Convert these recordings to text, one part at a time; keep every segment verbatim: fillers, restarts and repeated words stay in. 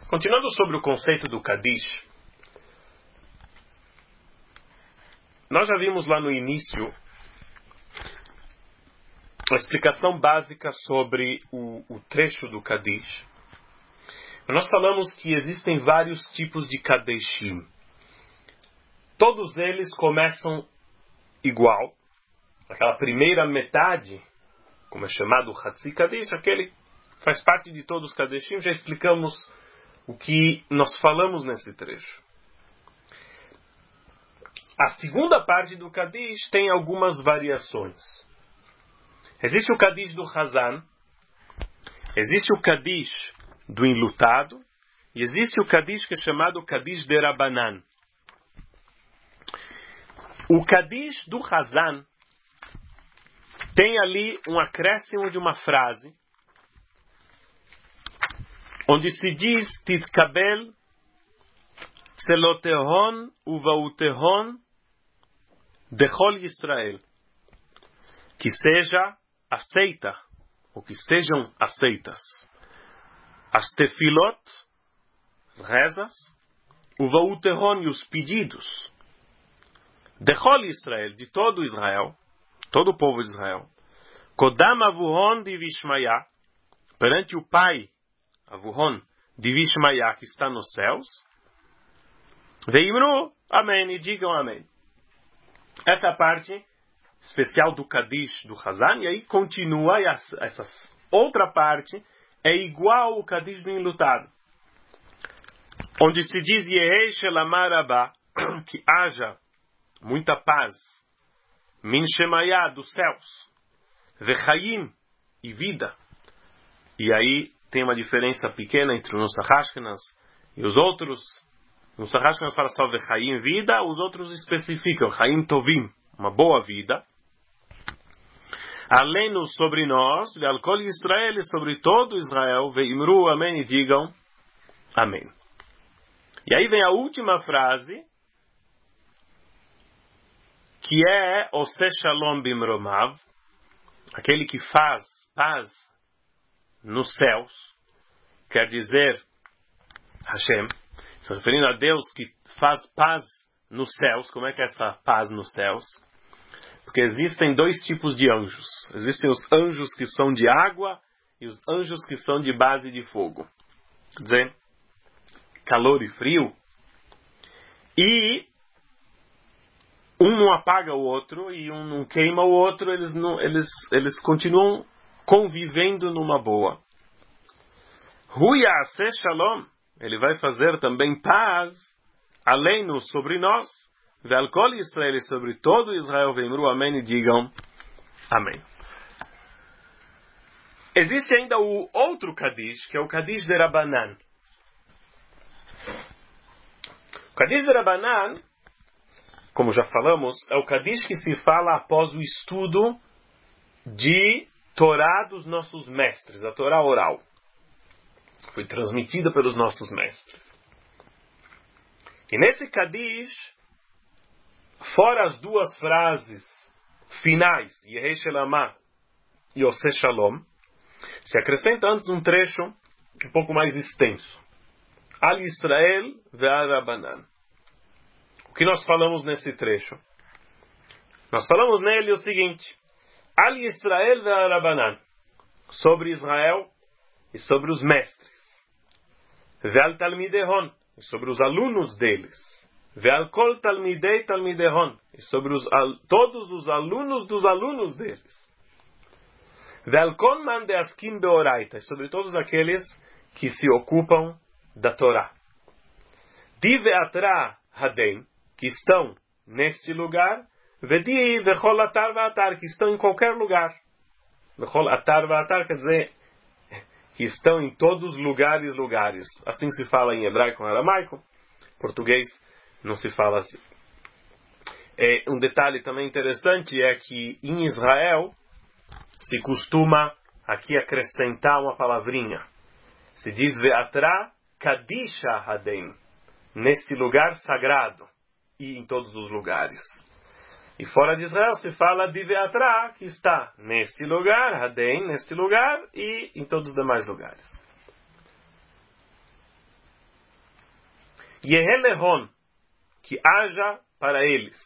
Continuando sobre o conceito do Kadish, nós já vimos lá no início a explicação básica sobre o, o trecho do Kadish. Nós falamos que existem vários tipos de Kadeshim. Todos eles começam igual. Aquela primeira metade, como é chamado Hatzi Kadish, aquele faz parte de todos os Kadeshim. Já explicamos o que nós falamos nesse trecho. A segunda parte do Kadish tem algumas variações. Existe o Kadish do Hazan, existe o Kadish do enlutado, e existe o Kadish que é chamado Kadish de Rabanan. O Kadish do Hazan tem ali um acréscimo de uma frase, onde se diz Titkabel Selotehon Uvautehon Dechol Yisrael, que seja aceita, ou que sejam aceitas as tefilot, as rezas, Uvautehon e os pedidos Dechol Yisrael, de todo Israel, todo o povo de Israel, Kodam Avuhon de Vishmaya, perante o pai Avuhon de Vishmaya, que está nos céus, Veimru, amém, e digam amém. Essa é a parte especial do Kadish do Hazan, e aí continua, e essa outra parte é igual ao Kadish do enlutado, onde se diz Yehei Shelamar Abba, que haja muita paz, Min Shemaya, dos céus, Vechaim, e vida. E aí tem uma diferença pequena entre os Nusach e os outros. Os Nusach fala só Vechaim, vida, os outros especificam Chaim Tovim, uma boa vida. Além-nos sobre nós, Ve'alkol Yisrael, sobre todo Israel, Ve'imru, amém, e digam amém. E aí vem a última frase, que é Ose Shalom Bimromav, aquele que faz paz nos céus, quer dizer Hashem, se referindo a Deus que faz paz nos céus. Como é que é essa paz nos céus? Porque existem dois tipos de anjos. Existem os anjos que são de água e os anjos que são de base de fogo. Quer dizer, calor e frio. E um não apaga o outro e um não queima o outro. Eles, não, eles, eles continuam convivendo numa boa. Hu Ya'aseh Shalom, ele vai fazer também paz, além-nos sobre nós, Ve'alkol Yisrael, sobre todo Israel, Ve'imru, amém, e digam amém. Existe ainda o outro Kadish, que é o Kadish de Rabanan. O Kadish de Rabanan, como já falamos, é o Kadish que se fala após o estudo de Torá dos nossos mestres, a Torá oral. Foi transmitida pelos nossos mestres. E nesse Kadish, fora as duas frases finais, Yehei Shelamah e Ose Shalom, se acrescenta antes um trecho um pouco mais extenso. Al Yisrael ve'al Rabanan. O que nós falamos nesse trecho? Nós falamos nele o seguinte: Al Yisrael ve'al Rabanan, sobre Israel e sobre os mestres. Ve'al Talmidehon, e sobre os alunos deles. Ve'al kol Talmidei Talmidehon, e sobre os, al, todos os alunos dos alunos deles. Ve'al kol man de'askim beoraita, e sobre todos aqueles que se ocupam da Torá. Di ve'atra hadem, que estão neste lugar. Ve'di ve'chol atar ve'atar, que estão em qualquer lugar. Ve'chol atar ve'atar quer dizer que estão em todos os lugares, lugares. Assim se fala em hebraico e aramaico. Português não se fala assim. É, um detalhe também interessante é que em Israel se costuma aqui acrescentar uma palavrinha. Se diz Ve'atra Kadisha Hadem, nesse lugar sagrado e em todos os lugares. E fora de Israel se fala de Ve'atra, que está neste lugar, Hadem, neste lugar, e em todos os demais lugares. Yehelehon, que haja para eles.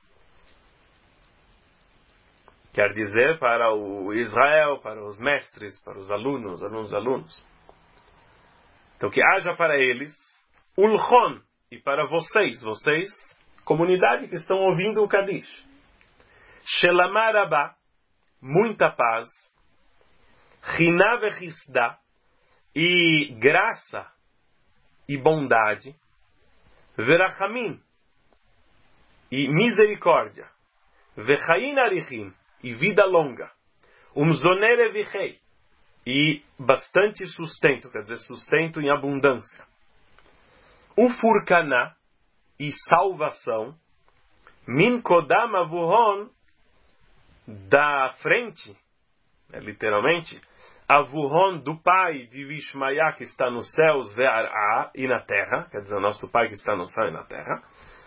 Quer dizer, para o Israel, para os mestres, para os alunos, alunos, alunos. Então, que haja para eles, Ulchon, e para vocês, vocês, comunidade que estão ouvindo o Kadish. Shelamarabá, muita paz. China vechisda, e graça e bondade. Verachamim, e misericórdia. Vechain arichim, e vida longa. Umzoner evichei, e bastante sustento, quer dizer, sustento em abundância. Ufurkaná, e salvação. Min kodam avuhon, da frente, né, literalmente, avuhon do pai de Vishmaya, que está nos céus, ve'ar'a, e na terra, quer dizer, o nosso pai que está no céu e na terra.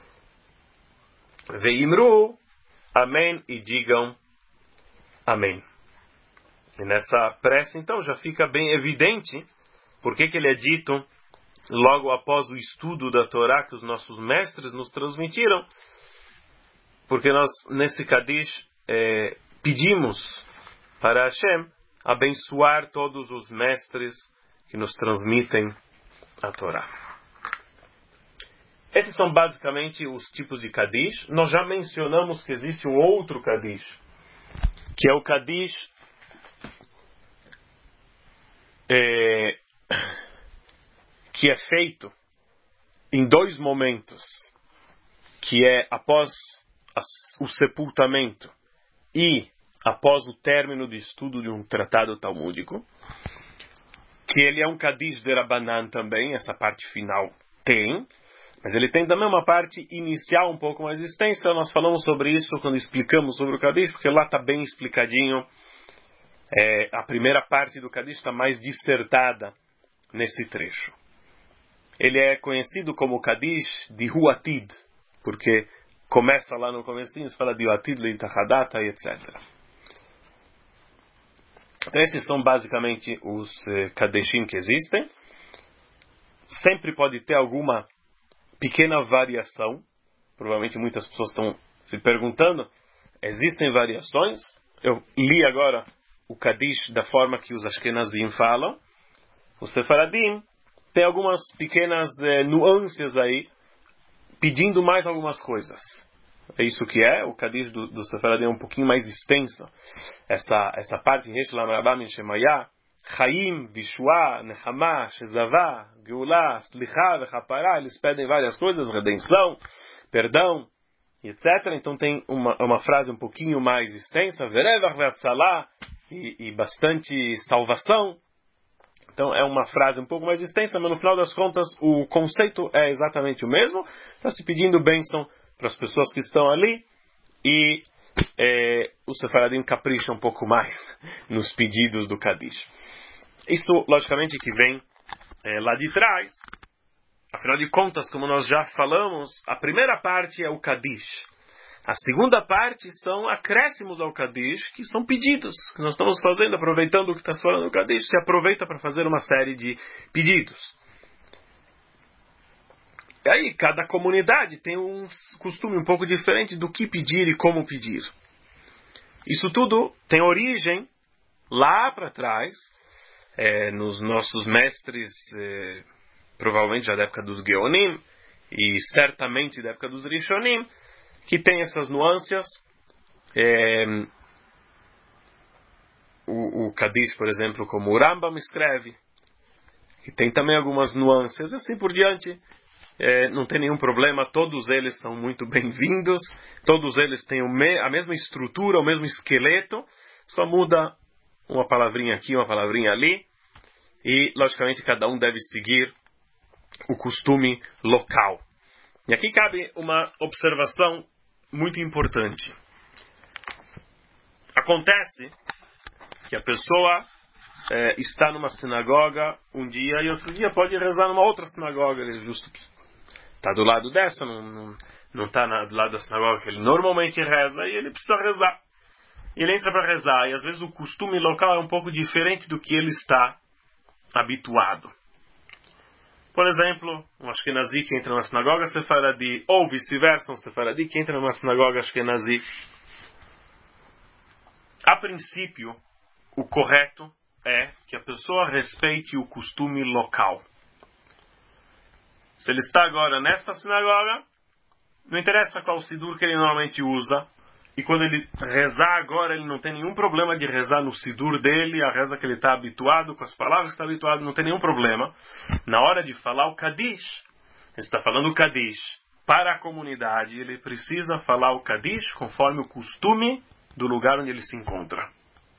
Ve'imru, amém, e digam amém. E nessa prece, então, já fica bem evidente por que ele é dito logo após o estudo da Torá que os nossos mestres nos transmitiram. Porque nós, nesse Kadish, é, pedimos para Hashem abençoar todos os mestres que nos transmitem a Torá. Esses são basicamente os tipos de Kadish. Nós já mencionamos que existe um outro Kadish, que é o Kadish é, que é feito em dois momentos, que é após as, o sepultamento e após o término de estudo de um tratado talmúdico, que ele é um Kadish de Rabanan também, essa parte final tem, mas ele tem também uma parte inicial um pouco mais extensa. Nós falamos sobre isso quando explicamos sobre o Kadish, porque lá está bem explicadinho. É, a primeira parte do Kadish está mais dissertada nesse trecho. Ele é conhecido como Kadish de Huatid, porque começa lá no comecinho, se fala de Huatid, Leitachadata e etcétera. Então esses são basicamente os eh, Kadeshim que existem. Sempre pode ter alguma pequena variação. Provavelmente muitas pessoas estão se perguntando, existem variações? Eu li agora o Kadish da forma que os Ashkenazim falam. Os Sefaradim tem algumas pequenas eh, nuances aí, pedindo mais algumas coisas. É isso que é, o Kadish do, do Sefaradim é um pouquinho mais extenso. Essa, essa parte, Resh Lamrabah Min Shemaya, Chaim, Vishua, Nechama, Shezavá, Geulah, Slicha, Vechapara, eles pedem várias coisas, redenção, perdão, etcétera. Então tem uma, uma frase um pouquinho mais extensa, Verevach Ve'atzalah, e, e bastante salvação. Então é uma frase um pouco mais extensa, mas no final das contas o conceito é exatamente o mesmo. Está se pedindo bênção para as pessoas que estão ali, e é, o Sefaradim capricha um pouco mais nos pedidos do Kadish. Isso, logicamente, que vem é, lá de trás. Afinal de contas, como nós já falamos, a primeira parte é o Kadish. A segunda parte são acréscimos ao Kadish, que são pedidos que nós estamos fazendo, aproveitando o que está se falando no Kadish, se aproveita para fazer uma série de pedidos. E aí, cada comunidade tem um costume um pouco diferente do que pedir e como pedir. Isso tudo tem origem lá para trás, é, nos nossos mestres, é, provavelmente já da época dos Geonim, e certamente da época dos Rishonim, que tem essas nuances. É, o, o Kadish, por exemplo, como o Rambam escreve, que tem também algumas nuances, assim por diante. É, não tem nenhum problema, todos eles são muito bem-vindos, todos eles têm o me, a mesma estrutura, o mesmo esqueleto, só muda uma palavrinha aqui, uma palavrinha ali, e logicamente cada um deve seguir o costume local. E aqui cabe uma observação muito importante. Acontece que a pessoa é, está numa sinagoga um dia e outro dia pode rezar numa outra sinagoga, ele justo está do lado dessa, não está do lado da sinagoga que ele normalmente reza, e ele precisa rezar. Ele entra para rezar, e às vezes o costume local é um pouco diferente do que ele está habituado. Por exemplo, um Ashkenazi que entra na sinagoga Sefaradi, ou vice-versa, um Sefaradi que entra numa sinagoga Ashkenazi. A princípio, o correto é que a pessoa respeite o costume local. Se ele está agora nesta sinagoga, não interessa qual sidur que ele normalmente usa, e quando ele rezar agora, ele não tem nenhum problema de rezar no sidur dele, a reza que ele está habituado, com as palavras que está habituado, não tem nenhum problema. Na hora de falar o Kadish, ele está falando o Kadish para a comunidade, ele precisa falar o Kadish conforme o costume do lugar onde ele se encontra.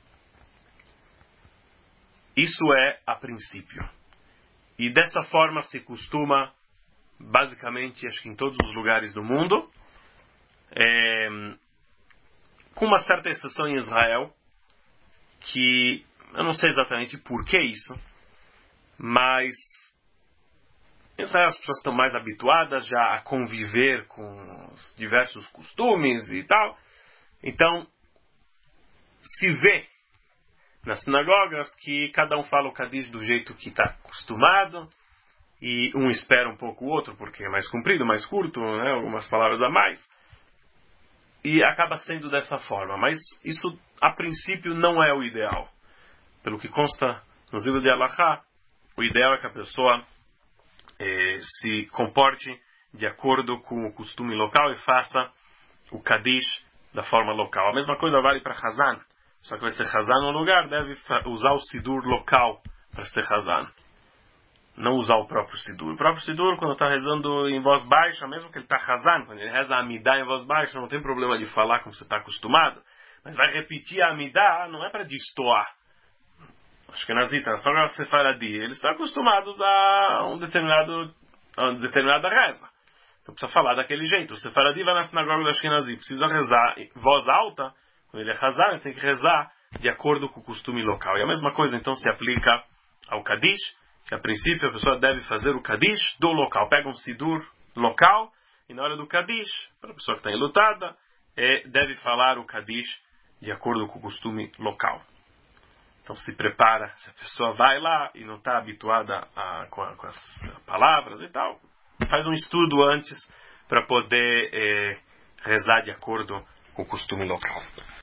Isso é a princípio. E dessa forma se costuma, basicamente, acho que em todos os lugares do mundo, é, com uma certa exceção em Israel, que eu não sei exatamente por que isso, mas em Israel as pessoas estão mais habituadas já a conviver com os diversos costumes e tal. Então, se vê nas sinagogas que cada um fala o Kadish do jeito que está acostumado, e um espera um pouco o outro, porque é mais comprido, mais curto, né, algumas palavras a mais. E acaba sendo dessa forma. Mas isso, a princípio, não é o ideal. Pelo que consta nos livros de Halachá, o ideal é que a pessoa eh, se comporte de acordo com o costume local e faça o Kadish da forma local. A mesma coisa vale para Hazan. Só que vai ser Hazan no lugar, deve usar o Sidur local para ser Hazan. Não usar o próprio Sidur. O próprio Sidur, quando está rezando em voz baixa, mesmo que ele está Hazan, quando ele reza a Amidá em voz baixa, não tem problema de falar como você está acostumado, mas vai repetir a Amidá, não é para destoar. Acho que nas itas, só se Sefaradi, eles estão acostumados a um determinado, a uma determinada reza. Então precisa falar daquele jeito. O Sefaradi vai na sinagoga da Ashkenazi, precisa rezar em voz alta, quando ele é Hazan, ele tem que rezar de acordo com o costume local. E a mesma coisa então se aplica ao Kadish, que a princípio a pessoa deve fazer o Kadish do local. Pega um Sidur local e na hora do Kadish, para a pessoa que está enlutada, é, deve falar o Kadish de acordo com o costume local. Então se prepara, se a pessoa vai lá e não está habituada a, com, a, com as palavras e tal, faz um estudo antes para poder é, rezar de acordo com o costume local.